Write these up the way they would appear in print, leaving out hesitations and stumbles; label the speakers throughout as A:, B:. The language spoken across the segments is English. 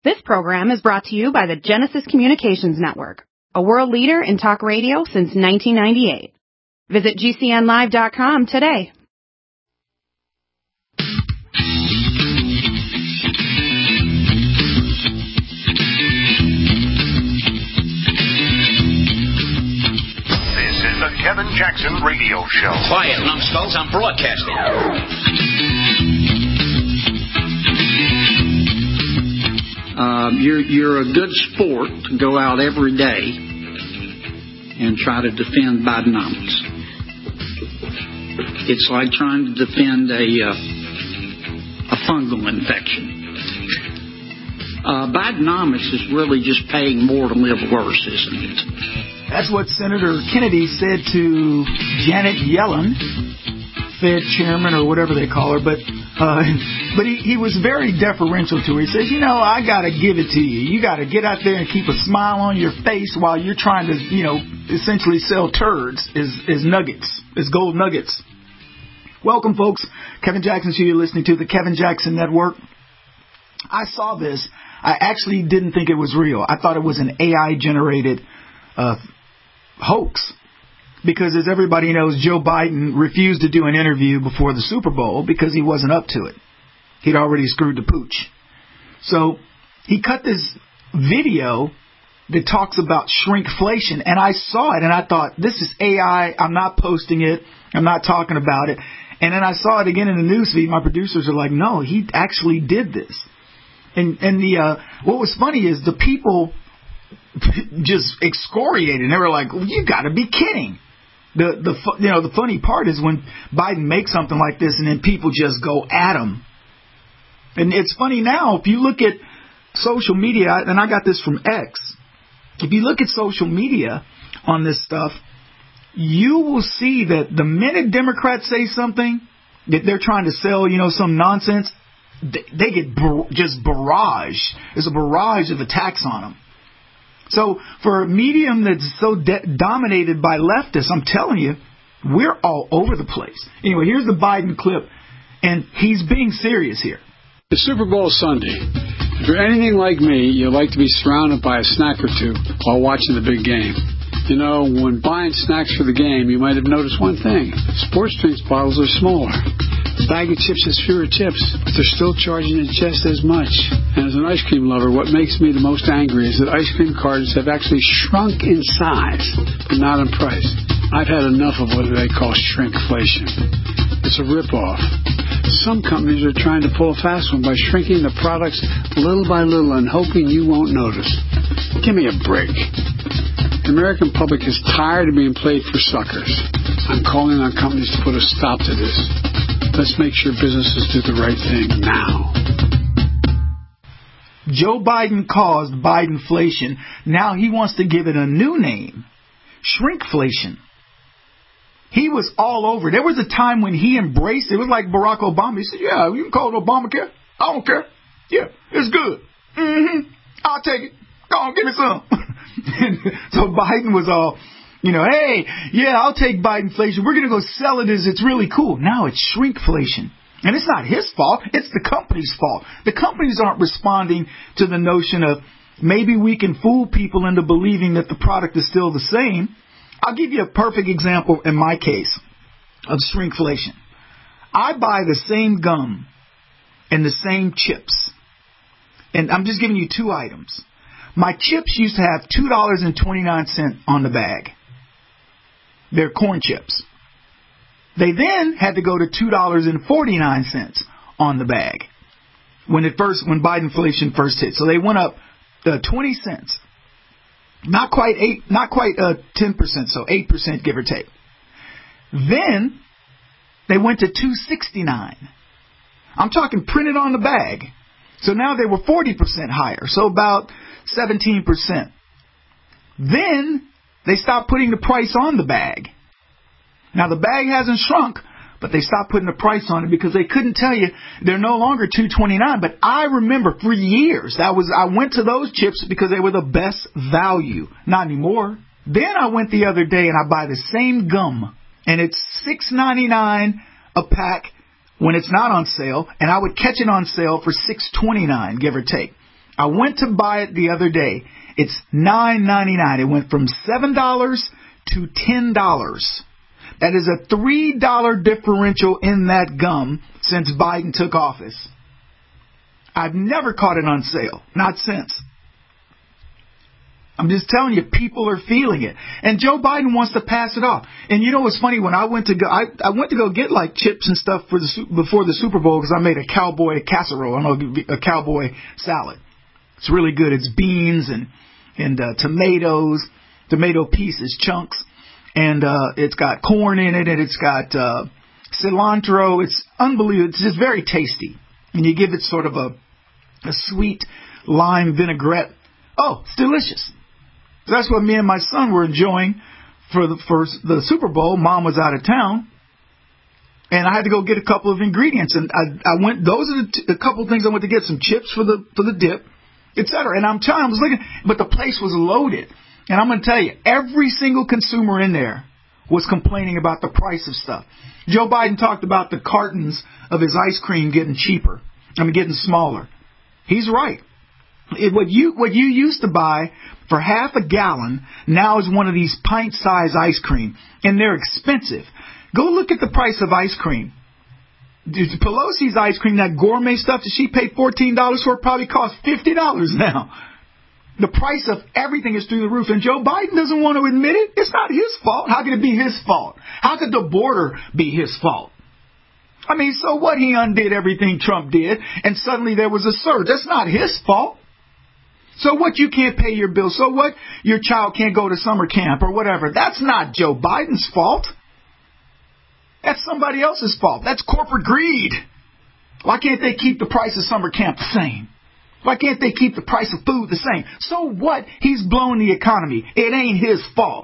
A: This program is brought to you by the Genesis Communications Network, a world leader in talk radio since 1998. Visit GCNlive.com today.
B: This is the Kevin Jackson Radio Show.
C: Quiet, numbskulls, I'm broadcasting.
D: You're a good sport to go out every day and try to defend Bidenomics. It's like trying to defend a fungal infection. Bidenomics is really just paying more to live worse, isn't it?
E: That's what Senator Kennedy said to Janet Yellen, Fed chairman or whatever they call her, but he was very deferential to her. He says, I got to give it to you. You got to get out there and keep a smile on your face while you're trying to, essentially sell turds as nuggets, as gold nuggets. Welcome, folks. Kevin Jackson Show. You're listening to the Kevin Jackson Network. I saw this. I actually didn't think it was real. I thought it was an AI-generated hoax. Because as everybody knows, Joe Biden refused to do an interview before the Super Bowl because he wasn't up to it. He'd already screwed the pooch. So he cut this video that talks about shrinkflation. And I saw it and I thought, this is AI. I'm not posting it. I'm not talking about it. And then I saw it again in the newsfeed. My producers are like, no, he actually did this. And what was funny is the people just excoriated. They were like, well, you got to be kidding. The funny part is when Biden makes something like this and then people just go at him. And it's funny now, if you look at social media, and I got this from X, if you look at social media on this stuff, you will see that the minute Democrats say something that they're trying to sell, some nonsense, they get just barrage. There's a barrage of attacks on them. So for a medium that's so dominated by leftists, I'm telling you, we're all over the place. Anyway, here's the Biden clip, and he's being serious here.
F: The Super Bowl Sunday. If you're anything like me, you like to be surrounded by a snack or two while watching the big game. When buying snacks for the game, you might have noticed one thing. Sports drinks bottles are smaller. The bag of chips has fewer chips, but they're still charging it just as much. And as an ice cream lover, what makes me the most angry is that ice cream cartons have actually shrunk in size, but not in price. I've had enough of what they call shrinkflation. It's a ripoff. Some companies are trying to pull a fast one by shrinking the products little by little and hoping you won't notice. Give me a break. The American public is tired of being played for suckers. I'm calling on companies to put a stop to this. Let's make sure businesses do the right thing now.
E: Joe Biden caused Bidenflation. Now he wants to give it a new name. Shrinkflation. He was all over. There was a time when he embraced it. It was like Barack Obama. He said, yeah, you can call it Obamacare. I don't care. Yeah, it's good. I'll take it. Go on, give me some. So Biden was all, hey, yeah, I'll take Bidenflation. We're going to go sell it as it's really cool. Now it's shrinkflation. And it's not his fault. It's the company's fault. The companies aren't responding to the notion of maybe we can fool people into believing that the product is still the same. I'll give you a perfect example in my case of shrinkflation. I buy the same gum and the same chips. And I'm just giving you two items. My chips used to have $2.29 on the bag. They're corn chips. They then had to go to $2.49 on the bag when Bidenflation first hit. So they went up 20 cents. Not quite 10%, so 8% give or take. Then they went to $2.69. I'm talking printed on the bag. So now they were 40% higher, so about 17%. Then they stopped putting the price on the bag. Now the bag hasn't shrunk, but they stopped putting the price on it because they couldn't tell you they're no longer $2.29. But I remember for years I went to those chips because they were the best value. Not anymore. Then I went the other day and I buy the same gum and it's $6.99 a pack when it's not on sale, and I would catch it on sale for $6.29, give or take. I went to buy it the other day. It's $9.99. It went from $7 to $10. That is a $3 differential in that gum since Biden took office. I've never caught it on sale. Not since. I'm just telling you, people are feeling it. And Joe Biden wants to pass it off. And you know what's funny? When I went to go get like chips and stuff before the Super Bowl because I made a cowboy casserole. I know a cowboy salad. It's really good. It's beans and tomatoes, tomato pieces, chunks, and it's got corn in it, and it's got cilantro. It's unbelievable. It's just very tasty. And you give it sort of a sweet lime vinaigrette. Oh, it's delicious. So that's what me and my son were enjoying for the Super Bowl. Mom was out of town, and I had to go get a couple of ingredients. And I went. Those are a couple of things I went to get. Some chips for the dip, etc. And I'm telling you, I was looking, but the place was loaded. And I'm going to tell you, every single consumer in there was complaining about the price of stuff. Joe Biden talked about the cartons of his ice cream getting cheaper. Getting smaller. He's right. What you used to buy for half a gallon now is one of these pint-sized ice cream, and they're expensive. Go look at the price of ice cream. Pelosi's ice cream, that gourmet stuff that she paid $14 for, probably costs $50 now. The price of everything is through the roof, and Joe Biden doesn't want to admit it. It's not his fault. How could it be his fault? How could the border be his fault? So what? He undid everything Trump did, and suddenly there was a surge. That's not his fault. So what? You can't pay your bill. So what? Your child can't go to summer camp or whatever. That's not Joe Biden's fault. That's somebody else's fault. That's corporate greed. Why can't they keep the price of summer camp the same? Why can't they keep the price of food the same? So what? He's blown the economy. It ain't his fault.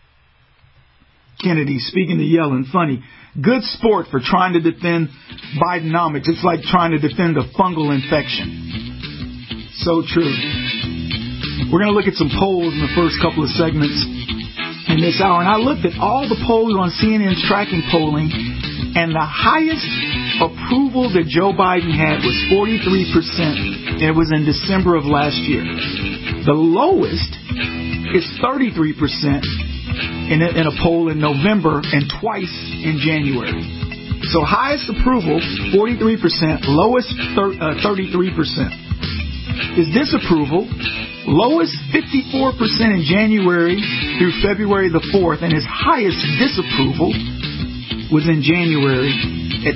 E: Kennedy, speaking to Yellen, funny. Good sport for trying to defend Bidenomics. It's like trying to defend a fungal infection. So true. We're going to look at some polls in the first couple of segments in this hour. And I looked at all the polls on CNN's tracking polling, and the highest approval that Joe Biden had was 43%, and it was in December of last year. The lowest is 33%. In a poll in November and twice in January. So highest approval, 43%, lowest 33%. Is disapproval, lowest 54% in January through February the 4th, and his highest disapproval was in January at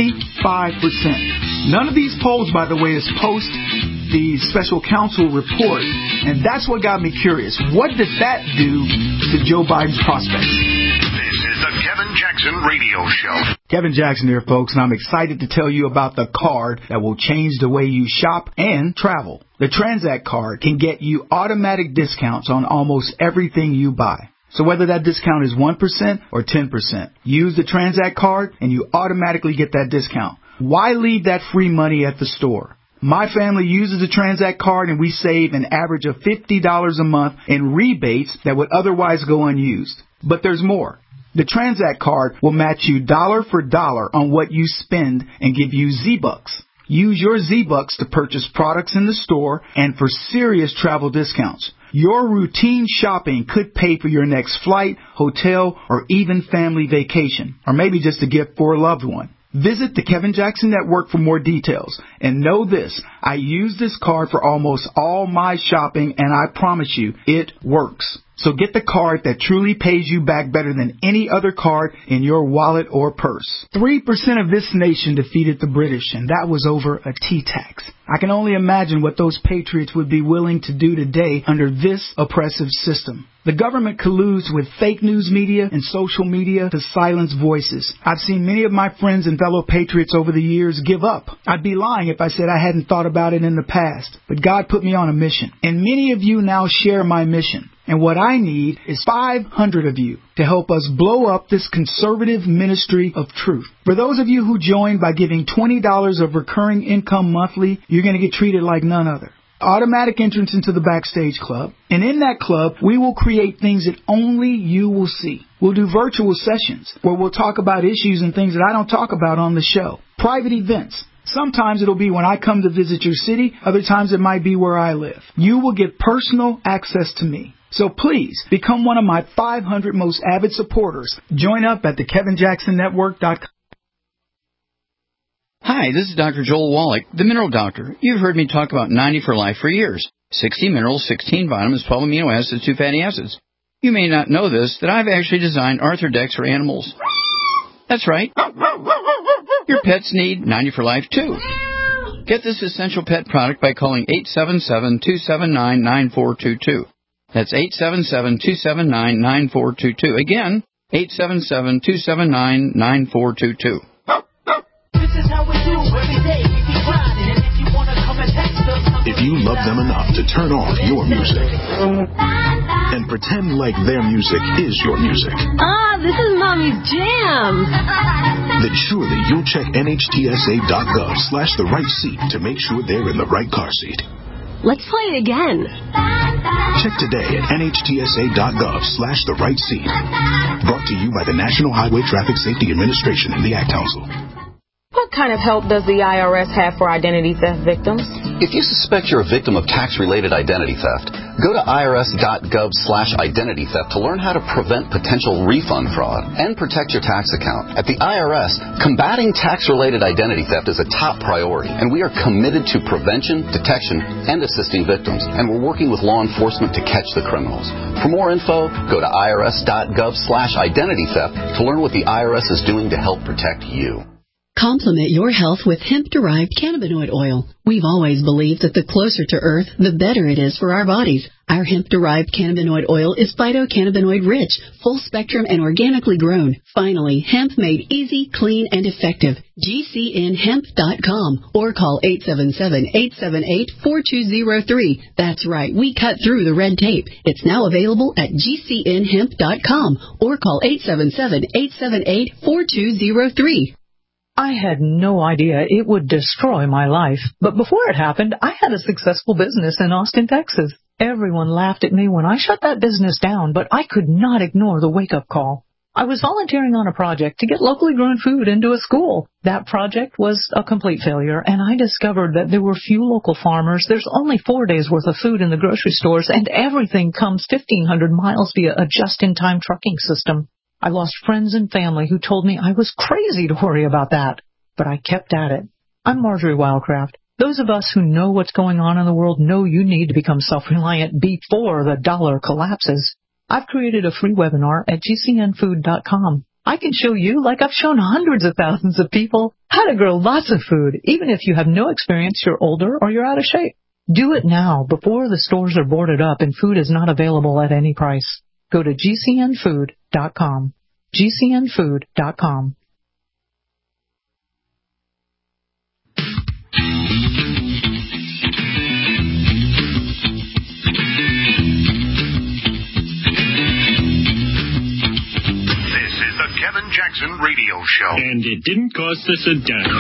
E: 65%. None of these polls, by the way, is post the special counsel report, and that's what got me curious. What did that do to Joe Biden's prospects?
B: This is the Kevin Jackson Radio Show.
E: Kevin Jackson here, folks, and I'm excited to tell you about the card that will change the way you shop and travel. The Transact card can get you automatic discounts on almost everything you buy. So whether that discount is 1% or 10%, use the Transact card and you automatically get that discount. Why leave that free money at the store? My family uses the Transact card, and we save an average of $50 a month in rebates that would otherwise go unused. But there's more. The Transact card will match you dollar for dollar on what you spend and give you Z-Bucks. Use your Z-Bucks to purchase products in the store and for serious travel discounts. Your routine shopping could pay for your next flight, hotel, or even family vacation, or maybe just a gift for a loved one. Visit the Kevin Jackson Network for more details. And know this, I use this card for almost all my shopping, and I promise you, it works. So get the card that truly pays you back better than any other card in your wallet or purse. 3% of this nation defeated the British, and that was over a tea tax. I can only imagine what those patriots would be willing to do today under this oppressive system. The government colludes with fake news media and social media to silence voices. I've seen many of my friends and fellow patriots over the years give up. I'd be lying if I said I hadn't thought about it in the past. But God put me on a mission. And many of you now share my mission. And what I need is 500 of you to help us blow up this conservative ministry of truth. For those of you who join by giving $20 of recurring income monthly, you're going to get treated like none other. Automatic entrance into the Backstage Club. And in that club, we will create things that only you will see. We'll do virtual sessions where we'll talk about issues and things that I don't talk about on the show. Private events. Sometimes it'll be when I come to visit your city. Other times it might be where I live. You will get personal access to me. So please, become one of my 500 most avid supporters. Join up at thekevinjacksonnetwork.com.
G: Hi, this is Dr. Joel Wallach, the Mineral Doctor. You've heard me talk about 90 for Life for years. 60 minerals, 16 vitamins, 12 amino acids, 2 fatty acids. You may not know this, that I've actually designed Arthrodex for animals. That's right. Your pets need 90 for Life, too. Get this essential pet product by calling 877-279-9422. That's 877-279-9422. Again, 877-279-9422.
H: If you love them enough to turn off your music and pretend like their music is your music.
I: This is Mommy's jam.
H: Then surely you'll check NHTSA.gov/the-right-seat to make sure they're in the right car seat.
I: Let's play it again.
H: Check today at NHTSA.gov/the-right-seat. Brought to you by the National Highway Traffic Safety Administration and the Ad Council.
J: What kind of help does the IRS have for identity theft victims?
K: If you suspect you're a victim of tax-related identity theft, go to irs.gov/identity theft to learn how to prevent potential refund fraud and protect your tax account. At the IRS, combating tax-related identity theft is a top priority, and we are committed to prevention, detection, and assisting victims, and we're working with law enforcement to catch the criminals. For more info, go to irs.gov/identity theft to learn what the IRS is doing to help protect you.
L: Complement your health with hemp-derived cannabinoid oil. We've always believed that the closer to Earth, the better it is for our bodies. Our hemp-derived cannabinoid oil is phytocannabinoid-rich, full-spectrum, and organically grown. Finally, hemp made easy, clean, and effective. GCNHemp.com or call 877-878-4203. That's right, we cut through the red tape. It's now available at GCNHemp.com or call 877-878-4203.
M: I had no idea it would destroy my life. But before it happened, I had a successful business in Austin, Texas. Everyone laughed at me when I shut that business down, but I could not ignore the wake-up call. I was volunteering on a project to get locally grown food into a school. That project was a complete failure, and I discovered that there were few local farmers. There's only 4 days' worth of food in the grocery stores, and everything comes 1,500 miles via a just-in-time trucking system. I lost friends and family who told me I was crazy to worry about that. But I kept at it. I'm Marjorie Wildcraft. Those of us who know what's going on in the world know you need to become self-reliant before the dollar collapses. I've created a free webinar at GCNfood.com. I can show you, like I've shown hundreds of thousands of people, how to grow lots of food, even if you have no experience, you're older, or you're out of shape. Do it now, before the stores are boarded up and food is not available at any price. Go to GCNfood.com. GCNfood.com.
B: This is the Kevin Jackson Radio Show.
N: And it didn't cost us a dime.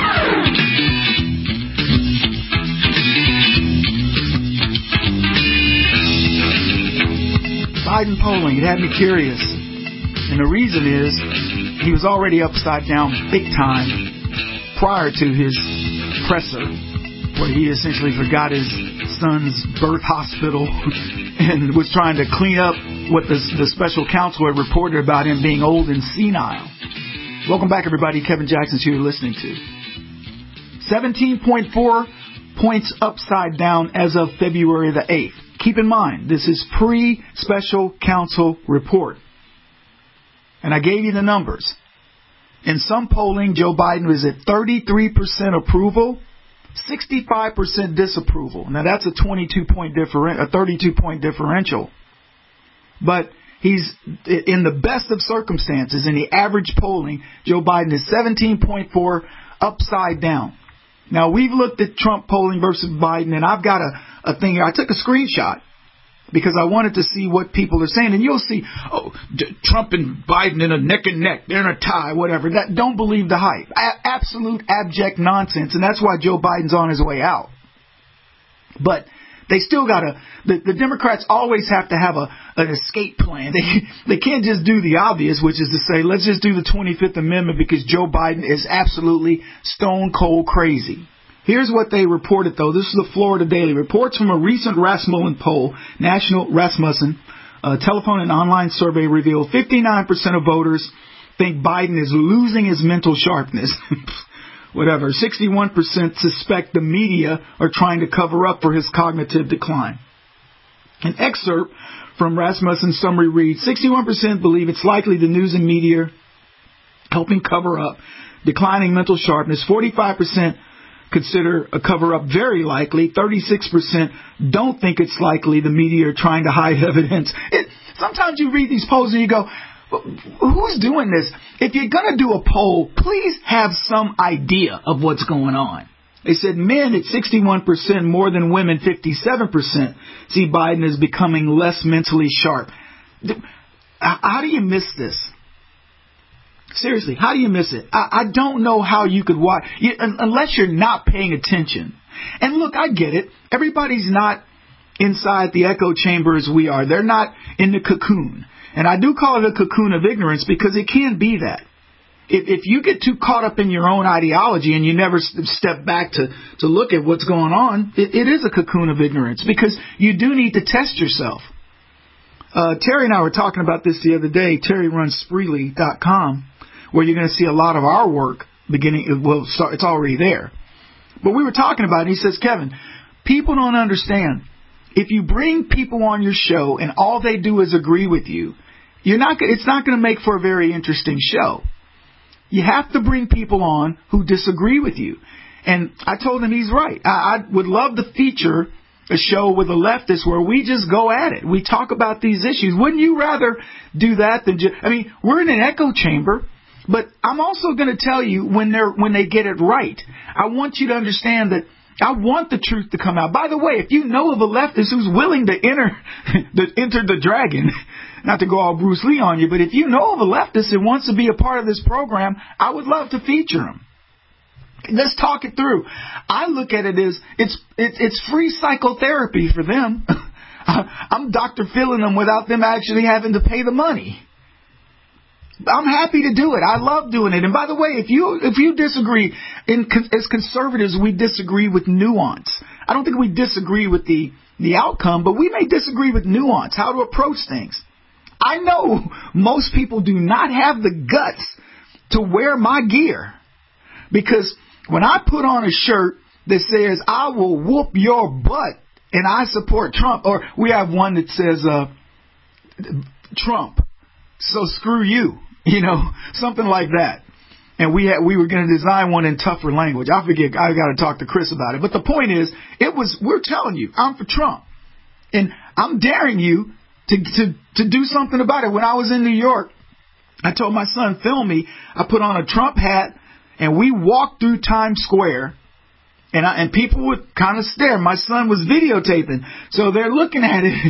E: Biden polling, it had me curious. And the reason is he was already upside down big time prior to his presser, where he essentially forgot his son's birth hospital and was trying to clean up what the special counsel had reported about him being old and senile. Welcome back, everybody. Kevin Jackson's who you're listening to. 17.4 points upside down as of February the 8th. Keep in mind, this is pre-special counsel report. And I gave you the numbers. In some polling, Joe Biden was at 33% approval, 65% disapproval. Now that's a 32-point differential. But he's in the best of circumstances. In the average polling, Joe Biden is 17.4 upside down. Now we've looked at Trump polling versus Biden, and I've got a thing here. I took a screenshot because I wanted to see what people are saying. And you'll see, Trump and Biden in a neck and neck. They're in a tie, whatever. Don't believe the hype. Absolute abject nonsense. And that's why Joe Biden's on his way out. But they still the Democrats always have to have an escape plan. They can't just do the obvious, which is to say, let's just do the 25th Amendment because Joe Biden is absolutely stone cold crazy. Here's what they reported, though. This is the Florida Daily. Reports from a recent Rasmussen poll, National Rasmussen telephone and online survey revealed 59% of voters think Biden is losing his mental sharpness. Whatever. 61% suspect the media are trying to cover up for his cognitive decline. An excerpt from Rasmussen's summary reads, 61% believe it's likely the news and media helping cover up declining mental sharpness. 45% consider a cover-up very likely. 36% don't think it's likely the media are trying to hide evidence. Sometimes you read these polls and you go, who's doing this? If you're going to do a poll, please have some idea of what's going on. They said men at 61%, more than women, 57%, see Biden as becoming less mentally sharp. How do you miss this? Seriously, how do you miss it? I don't know how you could watch, unless you're not paying attention. And look, I get it. Everybody's not inside the echo chamber as we are. They're not in the cocoon. And I do call it a cocoon of ignorance because it can be that. If you get too caught up in your own ideology and you never step back to look at what's going on, it is a cocoon of ignorance because you do need to test yourself. Terry and I were talking about this the other day. Terry runs Spreely.com, where you're going to see a lot of our work beginning. Well, it's already there. But we were talking about it. He says, Kevin, people don't understand. If you bring people on your show and all they do is agree with you, it's not going to make for a very interesting show. You have to bring people on who disagree with you. And I told him he's right. I would love to feature a show with a leftist where we just go at it. We talk about these issues. Wouldn't you rather do that than we're in an echo chamber, but I'm also going to tell you when they get it right. I want you to understand that I want the truth to come out. By the way, if you know of a leftist who's willing to enter the dragon, not to go all Bruce Lee on you, but if you know of a leftist that wants to be a part of this program, I would love to feature him. Let's talk it through. I look at it as it's free psychotherapy for them. I'm Dr. Philling them without them actually having to pay the money. I'm happy to do it. I love doing it. And by the way, if you disagree, as conservatives, we disagree with nuance. I don't think we disagree with the outcome, but we may disagree with nuance, how to approach things. I know most people do not have the guts to wear my gear because when I put on a shirt that says, I will whoop your butt and I support Trump, or we have one that says, Trump, so screw you, something like that. And we were going to design one in tougher language. I forget, I got to talk to Chris about it. But the point is, we're telling you, I'm for Trump. And I'm daring you to do something about it. When I was in New York, I told my son, film me. I put on a Trump hat and we walked through Times Square and people would kind of stare. My son was videotaping. So they're looking at it.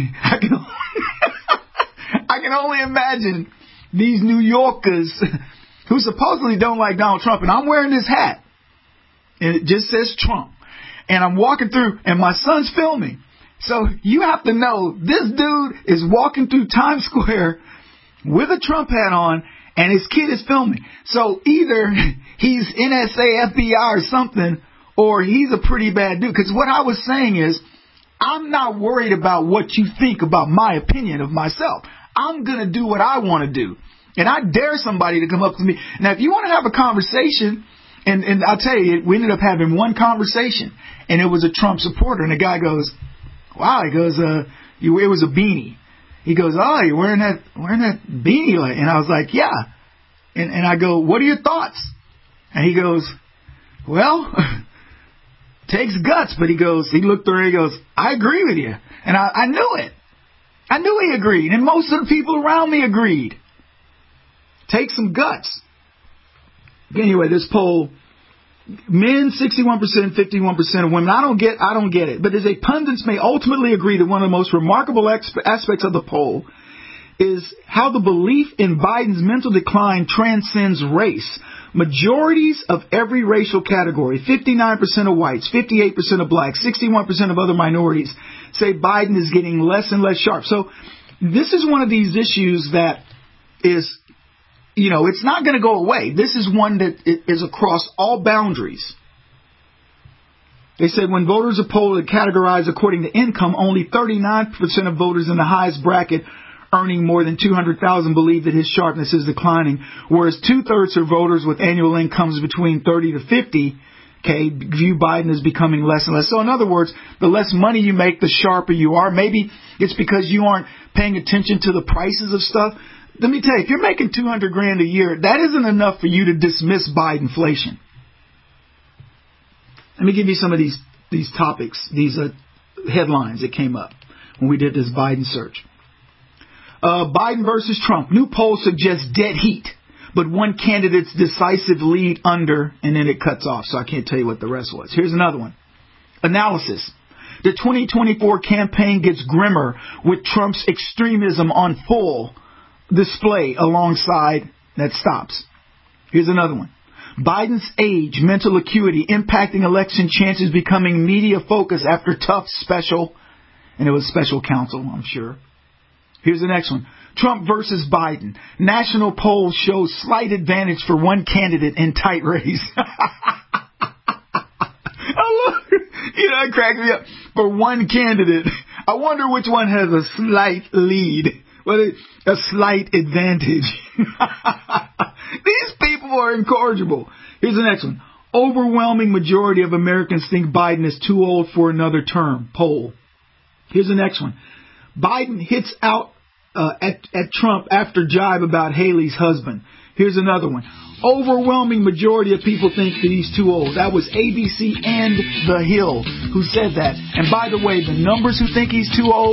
E: I can only imagine these New Yorkers who supposedly don't like Donald Trump. And I'm wearing this hat and it just says Trump. And I'm walking through and my son's filming. So you have to know this dude is walking through Times Square with a Trump hat on and his kid is filming. So either he's NSA, FBI or something, or he's a pretty bad dude. Because what I was saying is, I'm not worried about what you think about my opinion of myself. I'm going to do what I want to do. And I dare somebody to come up to me. Now, if you want to have a conversation, and I'll tell you, we ended up having one conversation, and it was a Trump supporter. And the guy goes, wow, he goes, it was a beanie. He goes, oh, you're wearing that beanie. And I was like, yeah. And I go, what are your thoughts? And he goes, well, takes guts. But he looked through and he goes, I agree with you. And I knew it. I knew he agreed. And most of the people around me agreed. Take some guts. Anyway, this poll, men 61%, 51% of women. I don't get it. But as pundits may ultimately agree that one of the most remarkable aspects of the poll is how the belief in Biden's mental decline transcends race. Majorities of every racial category, 59% of whites, 58% of blacks, 61% of other minorities, say Biden is getting less and less sharp. So this is one of these issues that is, it's not going to go away. This is one that is across all boundaries. They said when voters are polled and categorized according to income, only 39% of voters in the highest bracket earning more than $200,000 believe that his sharpness is declining, whereas 2/3 of voters with annual incomes between $30 to $50K view Biden as becoming less and less. So in other words, the less money you make, the sharper you are. Maybe it's because you aren't paying attention to the prices of stuff. Let me tell you, if you're making $200,000 a year, that isn't enough for you to dismiss Bidenflation. Let me give you some of these topics, these headlines that came up when we did this Biden search. Biden versus Trump. New poll suggests dead heat, but one candidate's decisive lead under, and then it cuts off, so I can't tell you what the rest was. Here's another one. Analysis. The 2024 campaign gets grimmer with Trump's extremism on full display alongside that stops. Here's another one. Biden's age, mental acuity, impacting election chances becoming media focus after tough special, and it was special counsel, I'm sure. Here's the next one. Trump versus Biden. National poll shows slight advantage for one candidate in tight race. That cracked me up. For one candidate. I wonder which one has a slight lead. Well, a slight advantage. These people are incorrigible. Here's the next one. Overwhelming majority of Americans think Biden is too old for another term. Poll. Here's the next one. Biden hits out at Trump after jibe about Haley's husband. Here's another one. Overwhelming majority of people think that he's too old. That was ABC and The Hill who said that. And by the way, the numbers who think he's too old,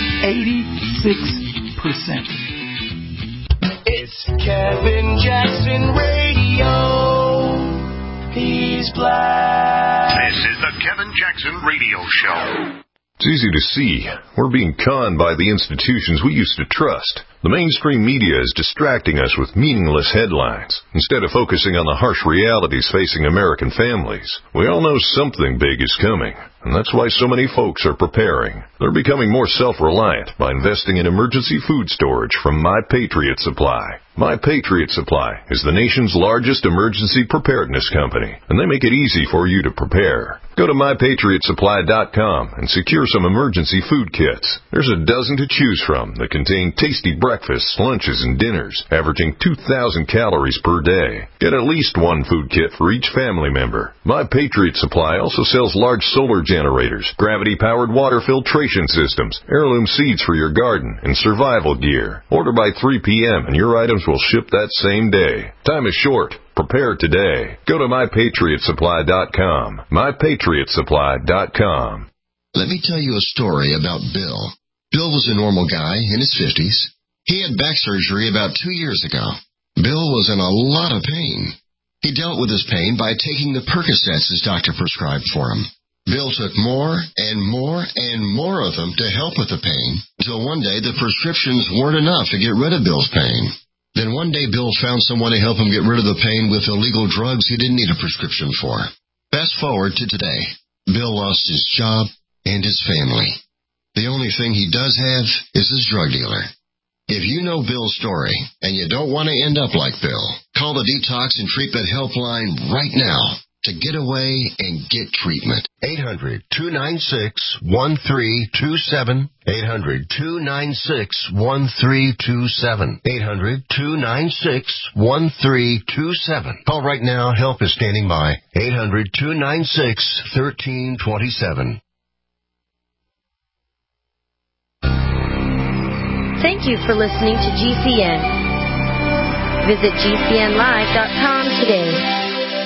E: 86%.
O: It's Kevin Jackson Radio. He's black.
B: This is the Kevin Jackson Radio Show.
H: It's easy to see. We're being conned by the institutions we used to trust. The mainstream media is distracting us with meaningless headlines instead of focusing on the harsh realities facing American families. We all know something big is coming, and that's why so many folks are preparing. They're becoming more self-reliant by investing in emergency food storage from My Patriot Supply. My Patriot Supply is the nation's largest emergency preparedness company, and they make it easy for you to prepare. Go to MyPatriotSupply.com and secure some emergency food kits. There's a dozen to choose from that contain tasty breakfasts, lunches, and dinners, averaging 2,000 calories per day. Get at least one food kit for each family member. My Patriot Supply also sells large solar generators, gravity-powered water filtration systems, heirloom seeds for your garden, and survival gear. Order by 3 p.m. and your items will ship that same day. Time is short. Prepare today. Go to MyPatriotSupply.com. MyPatriotSupply.com.
P: Let me tell you a story about Bill. Bill was a normal guy in his 50s. He had back surgery about 2 years ago. Bill was in a lot of pain. He dealt with his pain by taking the Percocets his doctor prescribed for him. Bill took more and more and more of them to help with the pain, until one day the prescriptions weren't enough to get rid of Bill's pain. Then one day Bill found someone to help him get rid of the pain with illegal drugs he didn't need a prescription for. Fast forward to today. Bill lost his job and his family. The only thing he does have is his drug dealer. If you know Bill's story and you don't want to end up like Bill, call the Detox and Treatment Helpline right now to get away and get treatment.
Q: 800-296-1327. 800-296-1327. 800-296-1327. Call right now. Help is standing by. 800-296-1327.
R: Thank you for listening to GCN. Visit GCNlive.com today.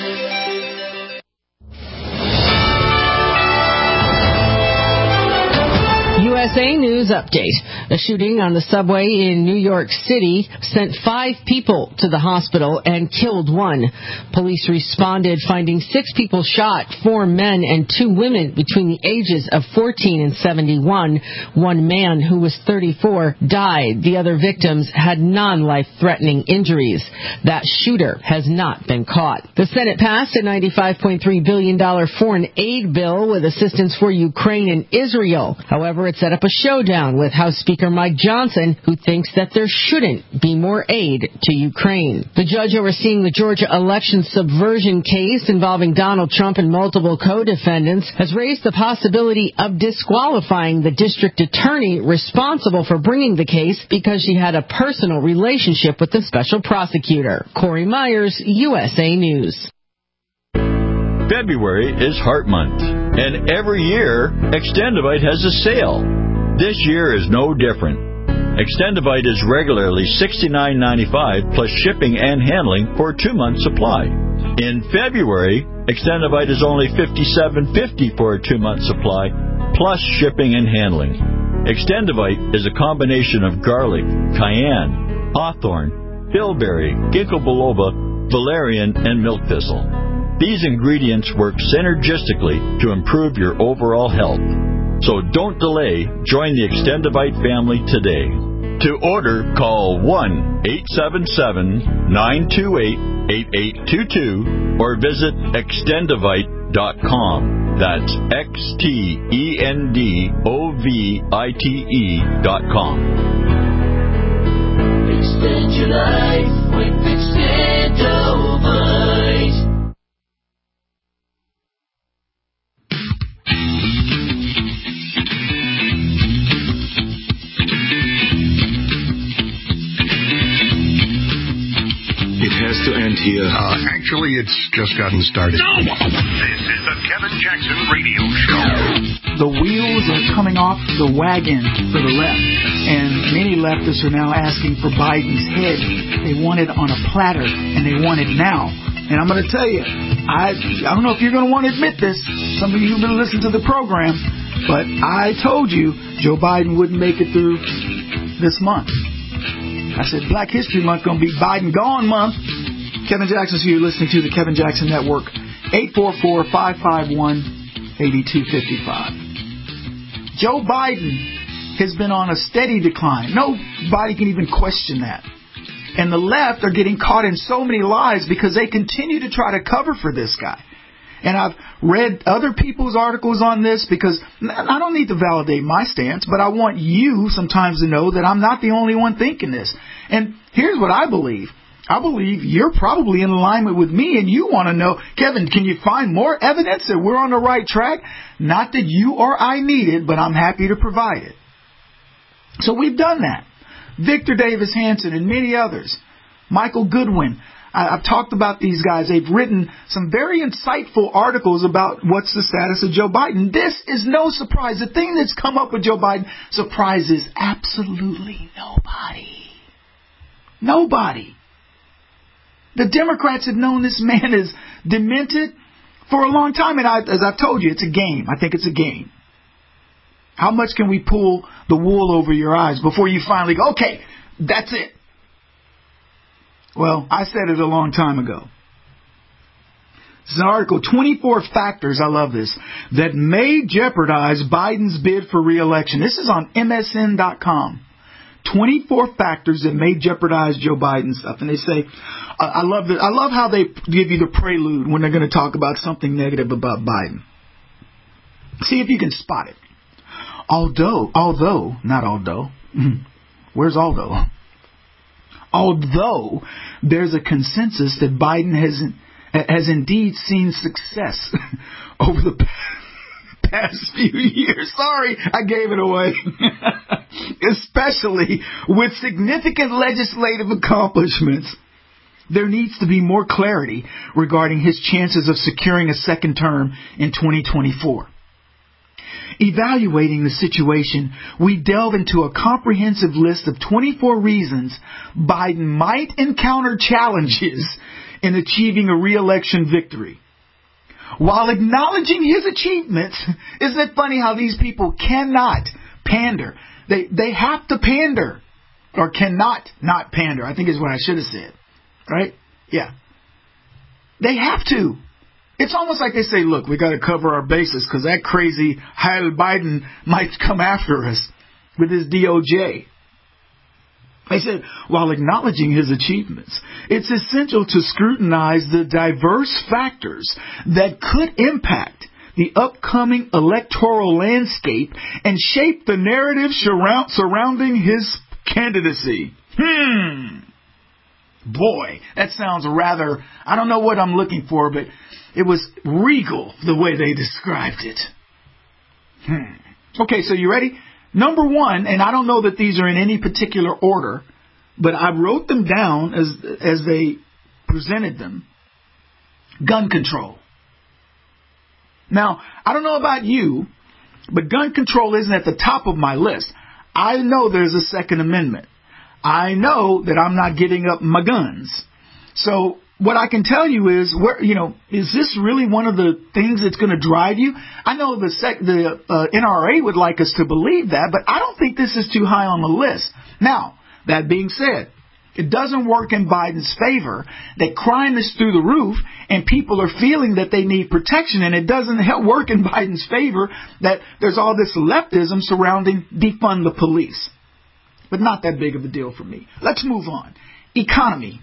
S: USA News Update. A shooting on the subway in New York City sent 5 people to the hospital and killed 1. Police responded, finding 6 people shot, 4 men and 2 women between the ages of 14 and 71. 1 man who was 34 died. The other victims had non-life-threatening injuries. That shooter has not been caught. The Senate passed a $95.3 billion foreign aid bill with assistance for Ukraine and Israel. However, it's at a up a showdown with House Speaker Mike Johnson, who thinks that there shouldn't be more aid to Ukraine. The judge overseeing the Georgia election subversion case involving Donald Trump and multiple co-defendants has raised the possibility of disqualifying the district attorney responsible for bringing the case because she had a personal relationship with the special prosecutor. Corey Myers, USA News.
T: February is Heart Month, and every year, Extendivite has a sale. This year is no different. Extendivite is regularly $69.95 plus shipping and handling for a 2-month supply. In February, Extendivite is only $57.50 for a 2-month supply plus shipping and handling. Extendivite is a combination of garlic, cayenne, hawthorn, bilberry, ginkgo biloba, valerian, and milk thistle. These ingredients work synergistically to improve your overall health. So don't delay. Join the Extendivite family today. To order, call 1-877-928-8822 or visit extendivite.com. That's XTENDOVITE.com.
O: Extend your life with Extendivite.
Q: It has to end here. Actually, it's just gotten started.
B: This is the Kevin Jackson Radio Show.
E: The wheels are coming off the wagon for the left, and many leftists are now asking for Biden's head. They want it on a platter, and they want it now. And I'm going to tell you, I don't know if you're going to want to admit this, some of you who've been listening to the program, but I told you Joe Biden wouldn't make it through this month. I said Black History Month going to be Biden gone month. Kevin Jackson's here. You're listening to the Kevin Jackson Network. 844-551-8255. Joe Biden has been on a steady decline. Nobody can even question that. And the left are getting caught in so many lies because they continue to try to cover for this guy. And I've read other people's articles on this because I don't need to validate my stance, but I want you sometimes to know that I'm not the only one thinking this. And here's what I believe. I believe you're probably in alignment with me and you want to know, Kevin, can you find more evidence that we're on the right track? Not that you or I need it, but I'm happy to provide it. So we've done that. Victor Davis Hanson and many others. Michael Goodwin. I've talked about these guys. They've written some very insightful articles about what's the status of Joe Biden. This is no surprise. The thing that's come up with Joe Biden surprises absolutely nobody. Nobody. The Democrats have known this man is demented for a long time. And as I've told you, it's a game. I think it's a game. How much can we pull the wool over your eyes before you finally go, okay, that's it? Well, I said it a long time ago. This is an article, 24 factors, I love this, that may jeopardize Biden's bid for re-election. This is on MSN.com. 24 factors that may jeopardize Joe Biden's stuff. And they say, I love how they give you the prelude when they're going to talk about something negative about Biden. See if you can spot it. Where's Aldo? Although there's a consensus that Biden has indeed seen success over the past few years. Sorry, I gave it away. Especially with significant legislative accomplishments, there needs to be more clarity regarding his chances of securing a second term in 2024. Evaluating the situation, we delve into a comprehensive list of 24 reasons Biden might encounter challenges in achieving a re-election victory. While acknowledging his achievements, isn't it funny how these people cannot pander? They have to pander, or cannot not pander, I think is what I should have said. Right? Yeah. They have to. It's almost like they say, look, we got to cover our bases because that crazy Heil Biden might come after us with his DOJ. They said, while acknowledging his achievements, it's essential to scrutinize the diverse factors that could impact the upcoming electoral landscape and shape the narrative surrounding his candidacy. Boy, that sounds rather, I don't know what I'm looking for, but it was regal the way they described it. Okay, so you ready? Number one, and I don't know that these are in any particular order, but I wrote them down as they presented them. Gun control. Now, I don't know about you, but gun control isn't at the top of my list. I know there's a Second Amendment. I know that I'm not giving up my guns. So what I can tell you is, is this really one of the things that's going to drive you? I know the NRA would like us to believe that, but I don't think this is too high on the list. Now, that being said, it doesn't work in Biden's favor that crime is through the roof and people are feeling that they need protection, and it doesn't work in Biden's favor that there's all this leftism surrounding defund the police. But not that big of a deal for me. Let's move on. Economy.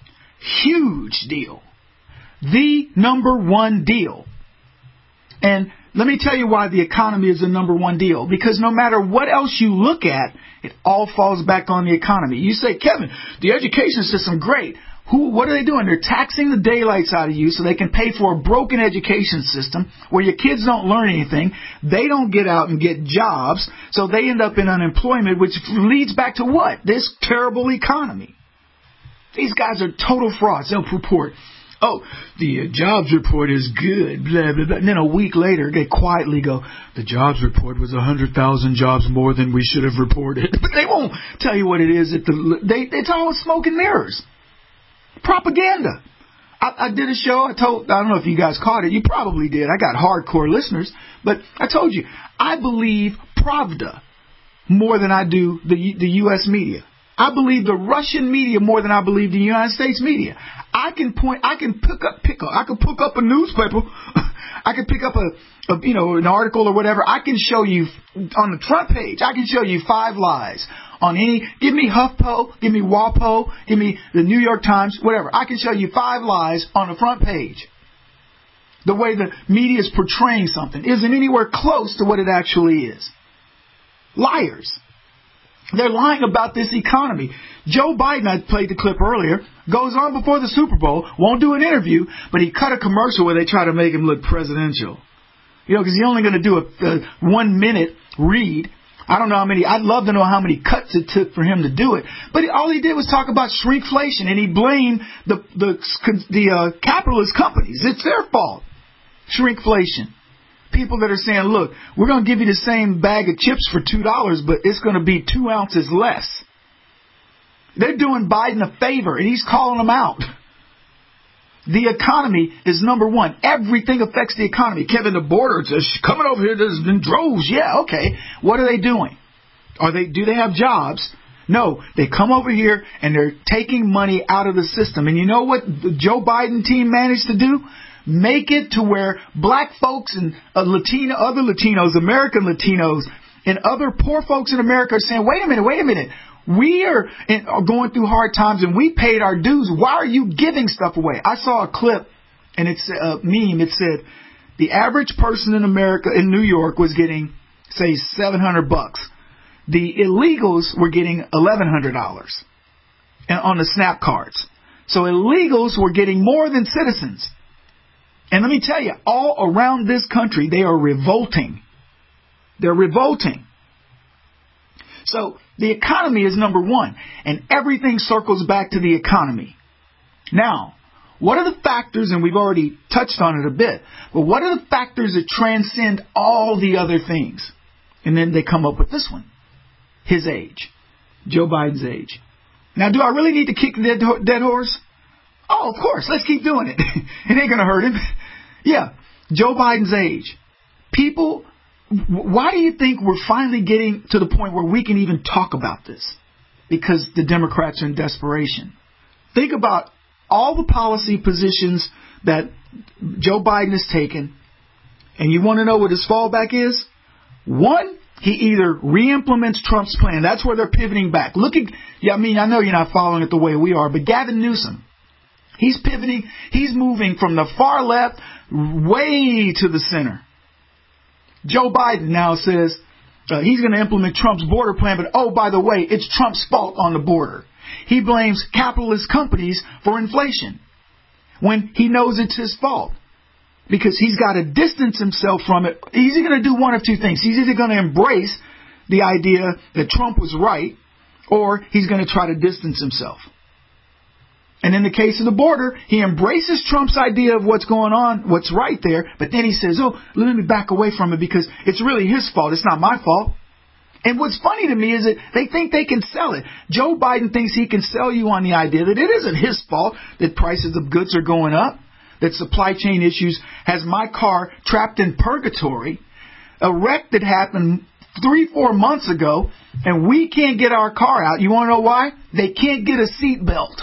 E: Huge deal. The number one deal. And let me tell you why the economy is the number one deal. Because no matter what else you look at, it all falls back on the economy. You say, Kevin, the education system, great. What are they doing? They're taxing the daylights out of you so they can pay for a broken education system where your kids don't learn anything. They don't get out and get jobs, so they end up in unemployment, which leads back to what? This terrible economy. These guys are total frauds. They'll report, the jobs report is good, blah, blah, blah. And then a week later, they quietly go, the jobs report was 100,000 jobs more than we should have reported. But they won't tell you what it is. It's all smoke and mirrors. Propaganda. I did a show. I don't know if you guys caught it. You probably did. I got hardcore listeners. But I told you, I believe Pravda more than I do the U.S. media. I believe the Russian media more than I believe the United States media. I can pick up a newspaper. I can pick up an article or whatever. I can show you on the front page. I can show you 5 lies on give me HuffPo, give me WAPO, give me the New York Times, whatever. I can show you 5 lies on the front page. The way the media is portraying something isn't anywhere close to what it actually is. Liars. They're lying about this economy. Joe Biden, I played the clip earlier, goes on before the Super Bowl, won't do an interview, but he cut a commercial where they try to make him look presidential. Because he's only going to do a 1 minute read. I don't know how many. I'd love to know how many cuts it took for him to do it. But all he did was talk about shrinkflation, and he blamed the capitalist companies. It's their fault. Shrinkflation. People that are saying, look, we're going to give you the same bag of chips for $2, but it's going to be 2 ounces less. They're doing Biden a favor, and he's calling them out. The economy is number one. Everything affects the economy. Kevin, the border is coming over here in droves. Yeah, okay. What are they doing? Do they have jobs? No, they come over here and they're taking money out of the system. And you know what the Joe Biden team managed to do? Make it to where black folks and other Latinos, American Latinos, and other poor folks in America are saying, wait a minute. We are going through hard times and we paid our dues. Why are you giving stuff away? I saw a clip and it's a meme. It said the average person in America, in New York, was getting, say, $700. The illegals were getting $1,100 on the SNAP cards. So illegals were getting more than citizens. And let me tell you, all around this country, they are revolting. They're revolting. So the economy is number one, and everything circles back to the economy. Now, what are the factors, and we've already touched on it a bit, but what are the factors that transcend all the other things? And then they come up with this one, his age, Joe Biden's age. Now, do I really need to kick the dead horse? Oh, of course, let's keep doing it. It ain't going to hurt him. Yeah, Joe Biden's age. People, why do you think we're finally getting to the point where we can even talk about this? Because the Democrats are in desperation. Think about all the policy positions that Joe Biden has taken, and you want to know what his fallback is? One, he either re-implements Trump's plan. That's where they're pivoting back. I know you're not following it the way we are, but Gavin Newsom, he's pivoting. He's moving from the far left way to the center. Joe Biden now says he's going to implement Trump's border plan, but oh, by the way, it's Trump's fault on the border. He blames capitalist companies for inflation when he knows it's his fault because he's got to distance himself from it. He's going to do one of two things. He's either going to embrace the idea that Trump was right, or he's going to try to distance himself. And in the case of the border, he embraces Trump's idea of what's going on, what's right there, but then he says, oh, let me back away from it because it's really his fault. It's not my fault. And what's funny to me is that they think they can sell it. Joe Biden thinks he can sell you on the idea that it isn't his fault that prices of goods are going up, that supply chain issues has my car trapped in purgatory, a wreck that happened 3-4 months ago, and we can't get our car out. You want to know why? They can't get a seat belt.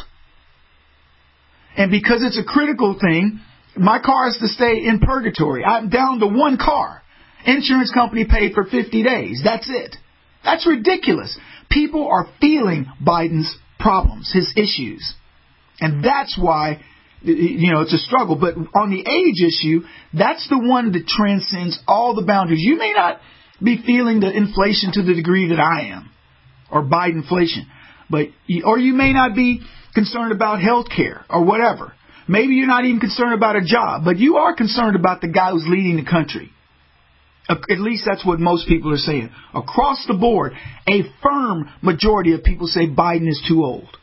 E: And because it's a critical thing, my car has to stay in purgatory. I'm down to one car. Insurance company paid for 50 days. That's it. That's ridiculous. People are feeling Biden's problems, his issues. And that's why, it's a struggle. But on the age issue, that's the one that transcends all the boundaries. You may not be feeling the inflation to the degree that I am, or Bidenflation, or you may not be concerned about health care or whatever. Maybe you're not even concerned about a job, but you are concerned about the guy who's leading the country. At least that's what most people are saying. Across the board, a firm majority of people say Biden is too old.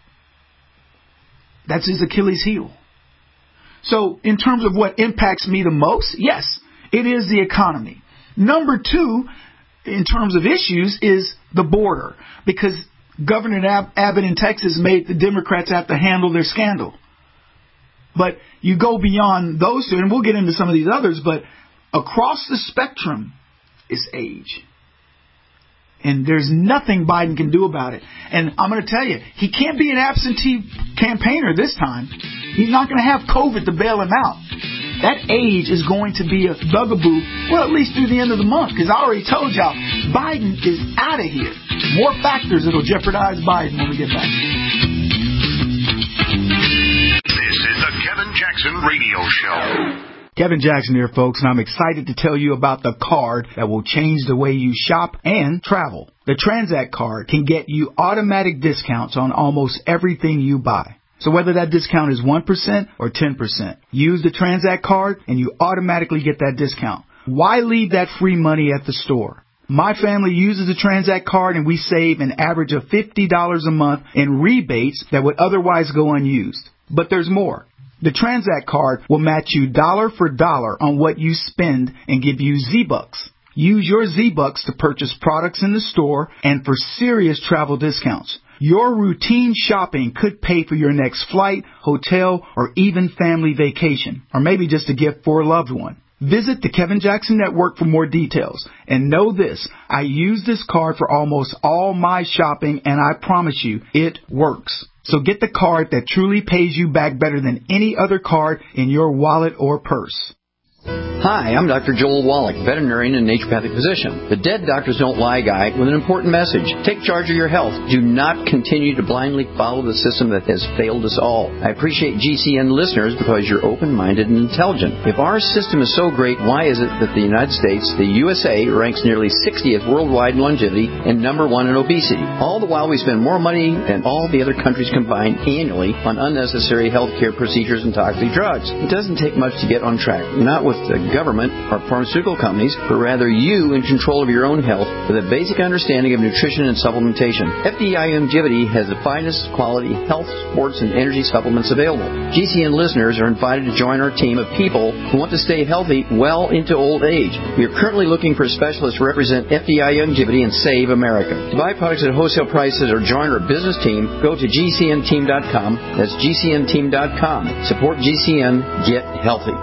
E: That's his Achilles heel. So in terms of what impacts me the most, yes, it is the economy. Number 2, in terms of issues, is the border. Because Governor Abbott in Texas made the Democrats have to handle their scandal. But you go beyond those two, and we'll get into some of these others, but across the spectrum is age. And there's nothing Biden can do about it. And I'm going to tell you, he can't be an absentee campaigner this time. He's not going to have COVID to bail him out. That age is going to be a bugaboo, well, at least through the end of the month, because I already told y'all, Biden is out of here. More factors that'll jeopardize Biden when we get back.
B: This is the Kevin Jackson Radio Show.
E: Kevin Jackson here, folks, and I'm excited to tell you about the card that will change the way you shop and travel. The Transact card can get you automatic discounts on almost everything you buy. So whether that discount is 1% or 10%, use the Transact card and you automatically get that discount. Why leave that free money at the store? My family uses the Transact card and we save an average of $50 a month in rebates that would otherwise go unused. But there's more. The Transact card will match you dollar for dollar on what you spend and give you Z-Bucks. Use your Z-Bucks to purchase products in the store and for serious travel discounts. Your routine shopping could pay for your next flight, hotel, or even family vacation, or maybe just a gift for a loved one. Visit the Kevin Jackson Network for more details. And know this, I use this card for almost all my shopping, and I promise you, it works. So get the card that truly pays you back better than any other card in your wallet or purse.
G: Hi, I'm Dr. Joel Wallach, veterinarian and naturopathic physician. The Dead Doctors Don't Lie guy with an important message. Take charge of your health. Do not continue to blindly follow the system that has failed us all. I appreciate GCN listeners because you're open-minded and intelligent. If our system is so great, why is it that the United States, the USA, ranks nearly 60th worldwide in longevity and number 1 in obesity? All the while we spend more money than all the other countries combined annually on unnecessary healthcare procedures and toxic drugs. It doesn't take much to get on track. Not with the government or pharmaceutical companies, but rather you in control of your own health with a basic understanding of nutrition and supplementation. FDI Longevity has the finest quality health, sports, and energy supplements available. GCN listeners are invited to join our team of people who want to stay healthy well into old age. We are currently looking for specialists to represent FDI Longevity and Save America. To buy products at wholesale prices or join our business team, go to GCNteam.com. That's GCNteam.com. Support GCN. Get healthy.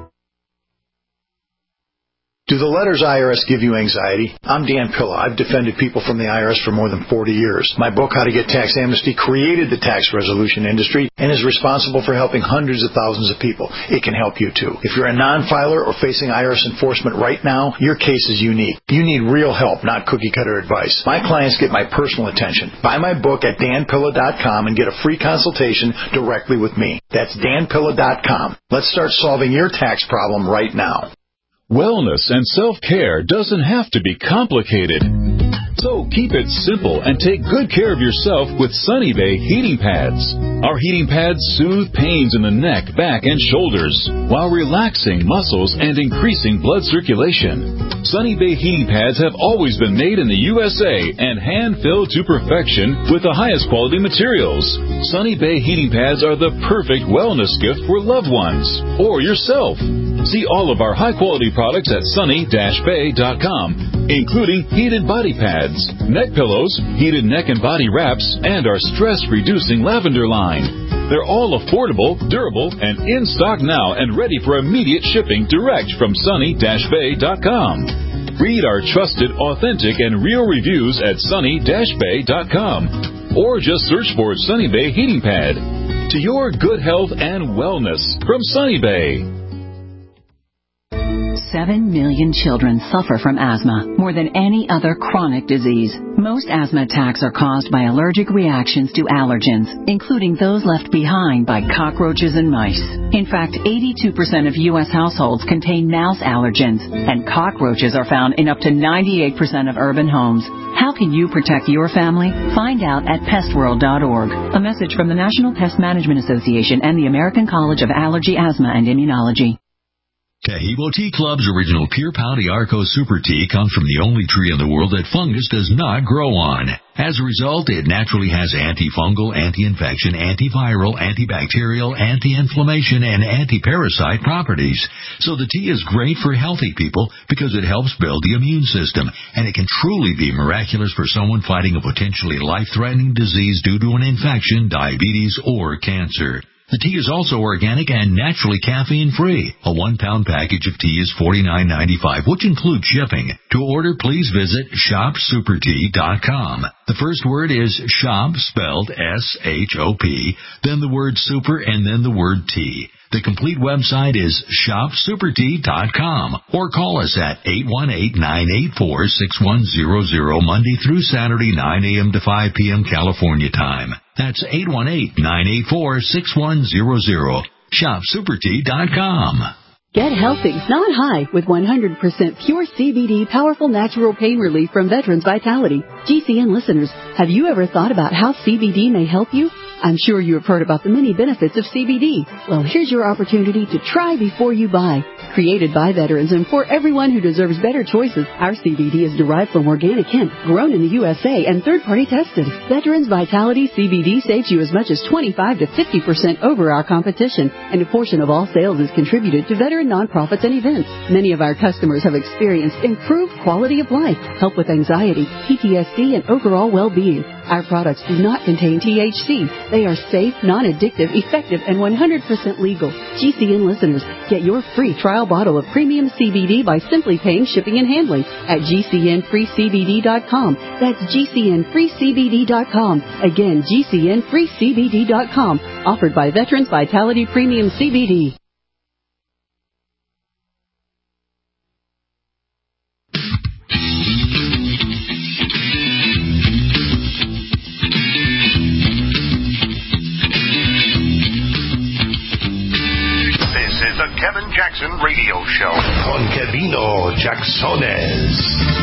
U: Do the letters IRS give you anxiety? I'm Dan Pilla. I've defended people from the IRS for more than 40 years. My book, How to Get Tax Amnesty, created the tax resolution industry and is responsible for helping hundreds of thousands of people. It can help you, too. If you're a non-filer or facing IRS enforcement right now, your case is unique. You need real help, not cookie-cutter advice. My clients get my personal attention. Buy my book at danpilla.com and get a free consultation directly with me. That's danpilla.com. Let's start solving your tax problem right now.
A: Wellness and self-care doesn't have to be complicated. So keep it simple and take good care of yourself with Sunny Bay heating pads. Our heating pads soothe pains in the neck, back, and shoulders while relaxing muscles and increasing blood circulation. Sunny Bay heating pads have always been made in the USA and hand-filled to perfection with the highest quality materials. Sunny Bay heating pads are the perfect wellness gift for loved ones or yourself. See all of our high-quality products at sunny-bay.com, including heated body pads, neck pillows, heated neck and body wraps, and our stress-reducing lavender line. They're all affordable, durable, and in stock now and ready for immediate shipping direct from sunny-bay.com. Read our trusted, authentic, and real reviews at sunny-bay.com, or just search for Sunny Bay Heating Pad. To your good health and wellness from Sunny Bay.
V: 7 million children suffer from asthma, more than any other chronic disease. Most asthma attacks are caused by allergic reactions to allergens, including those left behind by cockroaches and mice. In fact, 82% of U.S. households contain mouse allergens, and cockroaches are found in up to 98% of urban homes. How can you protect your family? Find out at pestworld.org. A message from the National Pest Management Association and the American College of Allergy, Asthma, and Immunology.
W: Taheebo Tea Club's original Pure Pouty Arco Super Tea comes from the only tree in the world that fungus does not grow on. As a result, it naturally has antifungal, anti-infection, antiviral, antibacterial, anti-inflammation, and anti-parasite properties. So the tea is great for healthy people because it helps build the immune system, and it can truly be miraculous for someone fighting a potentially life-threatening disease due to an infection, diabetes, or cancer. The tea is also organic and naturally caffeine-free. A 1-pound package of tea is $49.95, which includes shipping. To order, please visit shopsupertea.com. The first word is shop, spelled S-H-O-P, then the word super, and then the word tea. The complete website is shopsupertea.com, or call us at 818-984-6100 Monday through Saturday, 9 a.m. to 5 p.m. California time. That's 818-984-6100. shopsupertea.com.
L: Get healthy, not high, with 100% pure CBD powerful natural pain relief from Veterans Vitality. GCN listeners, have you ever thought about how CBD may help you? I'm sure you have heard about the many benefits of CBD. Well, here's your opportunity to try before you buy. Created by veterans and for everyone who deserves better choices, our CBD is derived from organic hemp, grown in the USA, and third-party tested. Veterans Vitality CBD saves you as much as 25 to 50% over our competition, and a portion of all sales is contributed to veteran nonprofits and events. Many of our customers have experienced improved quality of life, help with anxiety, PTSD, and overall well-being. Our products do not contain THC. They are safe, non-addictive, effective, and 100% legal. GCN listeners, get your free trial bottle of premium CBD by simply paying shipping and handling at GCNFreeCBD.com. That's GCNFreeCBD.com. Again, GCNFreeCBD.com. Offered by Veterans Vitality Premium CBD.
B: The Kevin Jackson Radio Show.
Q: Con Kevino Jacksones.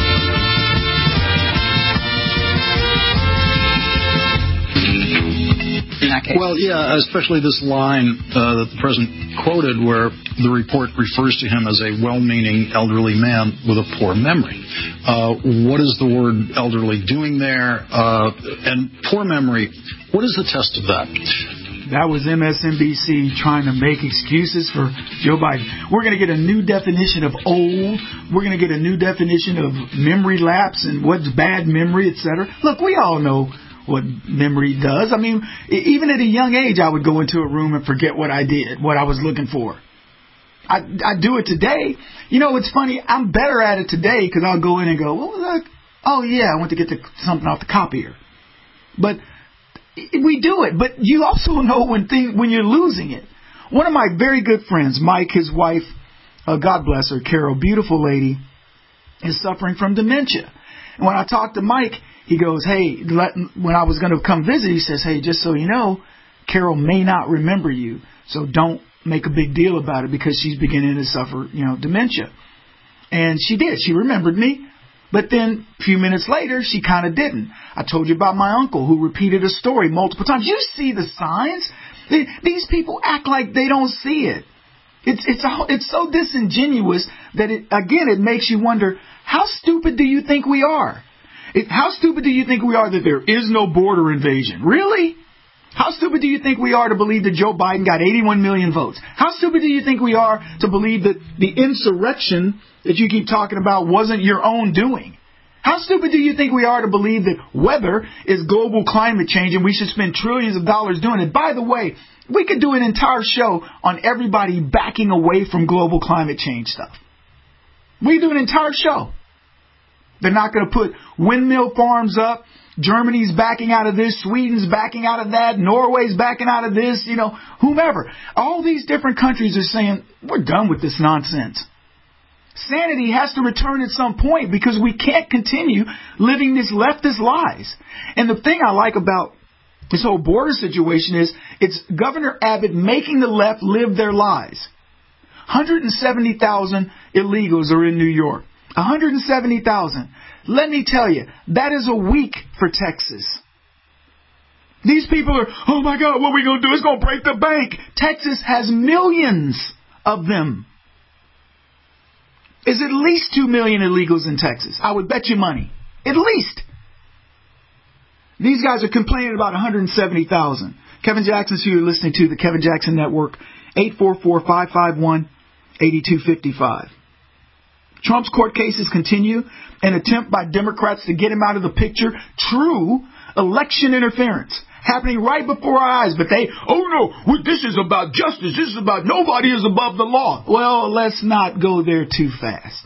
D: Well, yeah, especially this line that the president quoted where the report refers to him as a well-meaning elderly man with a poor memory. What is the word elderly doing there? And poor memory, what is the test of that?
E: That was MSNBC trying to make excuses for Joe Biden. We're going to get a new definition of old. We're going to get a new definition of memory lapse and what's bad memory, etc. Look, we all know what memory does. I mean, even at a young age, I would go into a room and forget what I did, what I was looking for. I do it today. You know, it's funny. I'm better at it today because I'll go in and go, what was that? Oh, yeah, I went to get something off the copier. But we do it, but you also know when you're losing it. One of my very good friends, Mike, his wife, God bless her, Carol, beautiful lady, is suffering from dementia. And when I talked to Mike, he goes, hey, when I was going to come visit, he says, hey, just so you know, Carol may not remember you, so don't make a big deal about it because she's beginning to suffer, dementia. And she did. She remembered me. But then a few minutes later, she kind of didn't. I told you about my uncle who repeated a story multiple times. You see the signs. These people act like they don't see it. It's so disingenuous that, it makes you wonder, how stupid do you think we are? How stupid do you think we are that there is no border invasion? Really? How stupid do you think we are to believe that Joe Biden got 81 million votes? How stupid do you think we are to believe that the insurrection that you keep talking about wasn't your own doing? How stupid do you think we are to believe that weather is global climate change and we should spend trillions of dollars doing it? By the way, we could do an entire show on everybody backing away from global climate change stuff. We do an entire show. They're not going to put windmill farms up. Germany's backing out of this. Sweden's backing out of that. Norway's backing out of this. Whomever. All these different countries are saying, we're done with this nonsense. Sanity has to return at some point because we can't continue living this leftist lies. And the thing I like about this whole border situation is it's Governor Abbott making the left live their lies. 170,000 illegals are in New York. 170,000. Let me tell you, that is a week for Texas. These people are, oh my God, what are we going to do? It's going to break the bank. Texas has millions of them. There's at least 2 million illegals in Texas. I would bet you money. At least. These guys are complaining about 170,000. Kevin Jackson's who you're listening to, the Kevin Jackson Network, 844-551-8255. Trump's court cases continue. An attempt by Democrats to get him out of the picture. True election interference happening right before our eyes. But this is about justice. This is about nobody is above the law. Well, let's not go there too fast.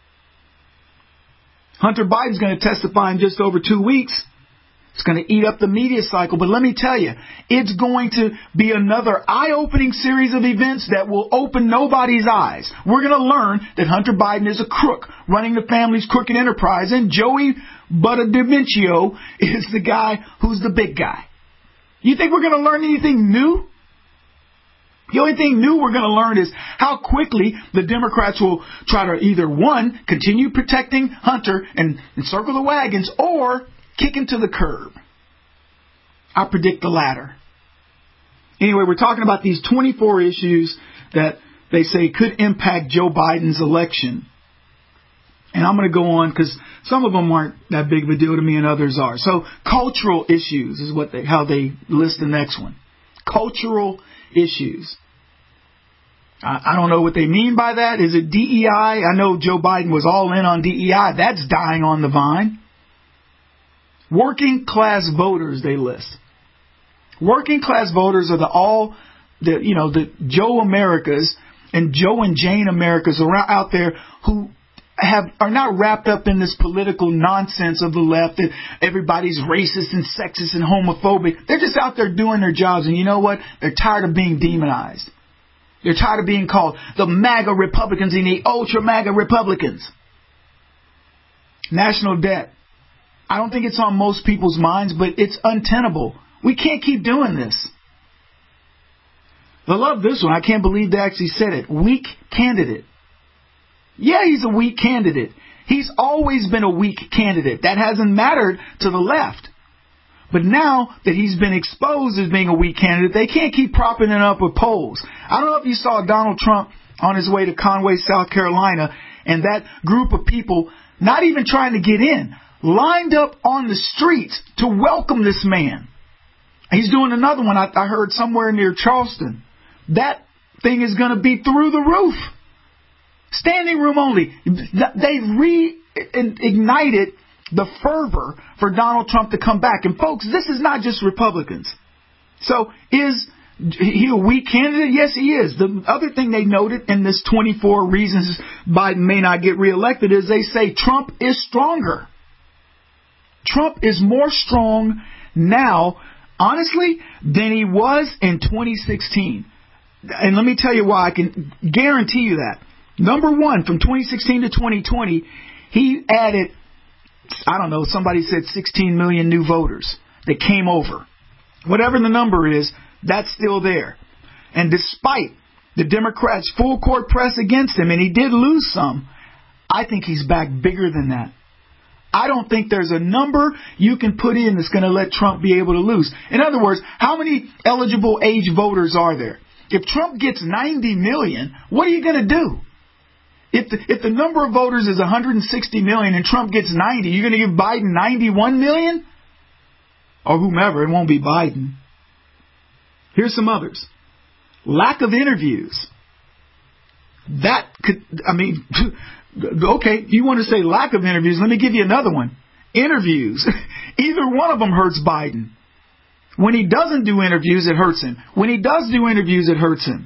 E: Hunter Biden's going to testify in just over 2 weeks. It's going to eat up the media cycle. But let me tell you, it's going to be another eye-opening series of events that will open nobody's eyes. We're going to learn that Hunter Biden is a crook running the family's crooked enterprise, and Joey Buttademencio is the guy who's the big guy. You think we're going to learn anything new? The only thing new we're going to learn is how quickly the Democrats will try to either, one, continue protecting Hunter and circle the wagons, or kick him to the curb. I predict the latter. Anyway, we're talking about these 24 issues that they say could impact Joe Biden's election. And I'm going to go on because some of them aren't that big of a deal to me and others are. So cultural issues is how they list the next one. Cultural issues. I don't know what they mean by that. Is it DEI? I know Joe Biden was all in on DEI. That's dying on the vine. Working class voters, they list. Working class voters are the Joe Americas and Joe and Jane Americas around out there who are not wrapped up in this political nonsense of the left that everybody's racist and sexist and homophobic. They're just out there doing their jobs, and you know what? They're tired of being demonized. They're tired of being called the MAGA Republicans and the ultra MAGA Republicans. National debt. I don't think it's on most people's minds, but it's untenable. We can't keep doing this. I love this one. I can't believe they actually said it. Weak candidate. Yeah, he's a weak candidate. He's always been a weak candidate. That hasn't mattered to the left. But now that he's been exposed as being a weak candidate, they can't keep propping it up with polls. I don't know if you saw Donald Trump on his way to Conway, South Carolina, and that group of people not even trying to get in, lined up on the streets to welcome this man. He's doing another one I heard somewhere near Charleston. That thing is going to be through the roof. Standing room only. They've reignited the fervor for Donald Trump to come back. And folks, this is not just Republicans. So is he a weak candidate? Yes, he is. The other thing they noted in this 24 reasons Biden may not get reelected is they say Trump is stronger. Trump is more strong now, honestly, than he was in 2016. And let me tell you why. I can guarantee you that. Number one, from 2016 to 2020, he added, somebody said 16 million new voters that came over. Whatever the number is, that's still there. And despite the Democrats' full court press against him, and he did lose some, I think he's back bigger than that. I don't think there's a number you can put in that's going to let Trump be able to lose. In other words, how many eligible age voters are there? If Trump gets 90 million, what are you going to do? If the number of voters is 160 million and Trump gets 90, you're going to give Biden 91 million? Or whomever, it won't be Biden. Here's some others. Lack of interviews. That could, okay, you want to say lack of interviews, let me give you another one. Interviews. Either one of them hurts Biden. When he doesn't do interviews, it hurts him. When he does do interviews, it hurts him.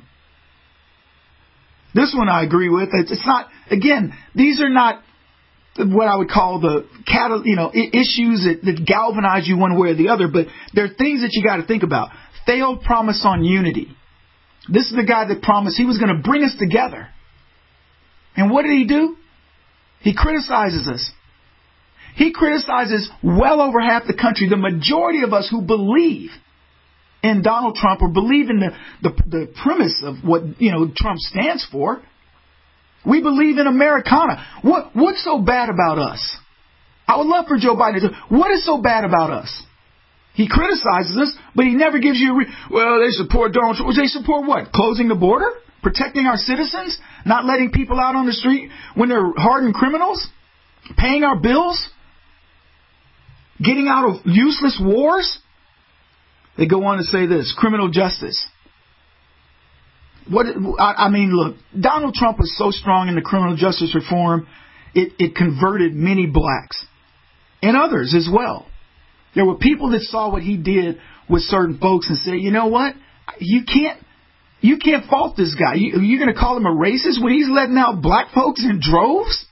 E: This one I agree with. It's not, again, these are not what I would call the issues that galvanize you one way or the other, but they're things that you got to think about. Failed promise on unity. This is the guy that promised he was going to bring us together. And what did he do? He criticizes us. He criticizes well over half the country. The majority of us who believe in Donald Trump or believe in the premise of what Trump stands for, we believe in Americana. What's so bad about us? I would love for Joe Biden to say, what is so bad about us? He criticizes us, but he never gives you well, they support Donald Trump. They support what? Closing the border? Protecting our citizens? Not letting people out on the street when they're hardened criminals? Paying our bills? Getting out of useless wars? They go on to say this, criminal justice. Look, Donald Trump was so strong in the criminal justice reform, it converted many blacks and others as well. There were people that saw what he did with certain folks and said, you know what? You can't fault this guy. You're going to call him a racist when he's letting out black folks in droves?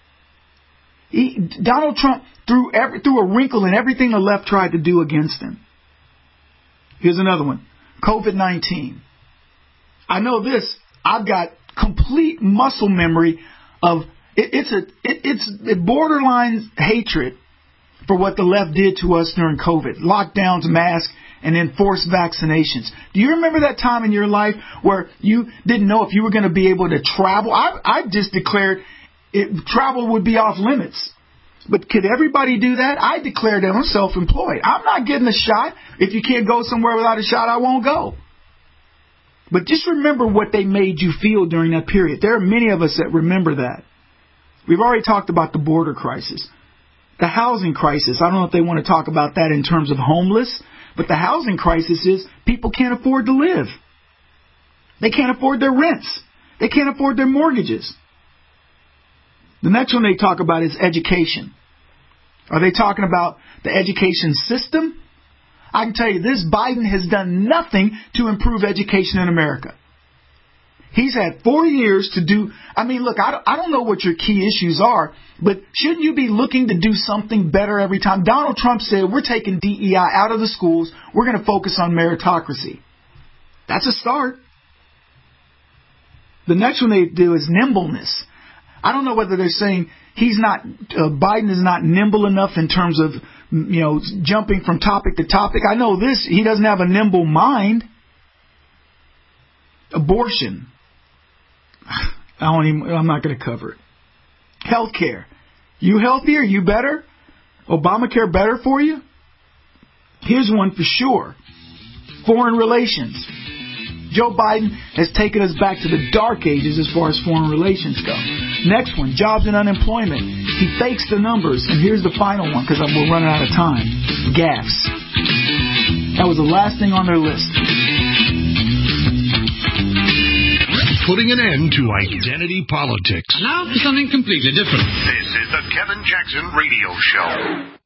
E: Donald Trump threw a wrinkle in everything the left tried to do against him. Here's another one. COVID-19. I know this. I've got complete muscle memory of it's borderline hatred for what the left did to us during COVID. Lockdowns, masks, and then forced vaccinations. Do you remember that time in your life where you didn't know if you were going to be able to travel? I just declared travel would be off limits. But could everybody do that? I declared that I'm self-employed. I'm not getting a shot. If you can't go somewhere without a shot, I won't go. But just remember what they made you feel during that period. There are many of us that remember that. We've already talked about the border crisis. The housing crisis. I don't know if they want to talk about that in terms of homeless, but the housing crisis is people can't afford to live. They can't afford their rents. They can't afford their mortgages. The next one they talk about is education. Are they talking about the education system? I can tell you this, Biden has done nothing to improve education in America. He's had 4 years to do, look, I don't know what your key issues are, but shouldn't you be looking to do something better every time? Donald Trump said, we're taking DEI out of the schools. We're going to focus on meritocracy. That's a start. The next one they do is nimbleness. I don't know whether they're saying Biden is not nimble enough in terms of, jumping from topic to topic. I know this, he doesn't have a nimble mind. Abortion. I'm not going to cover it. Healthcare. You healthier? You better? Obamacare better for you? Here's one for sure. Foreign relations. Joe Biden has taken us back to the dark ages as far as foreign relations go. Next one, jobs and unemployment. He fakes the numbers. And here's the final one, because we're running out of time. Gas. That was the last thing on their list.
B: Putting an end to identity politics.
W: Now for something completely different.
B: This is the Kevin Jackson Radio Show.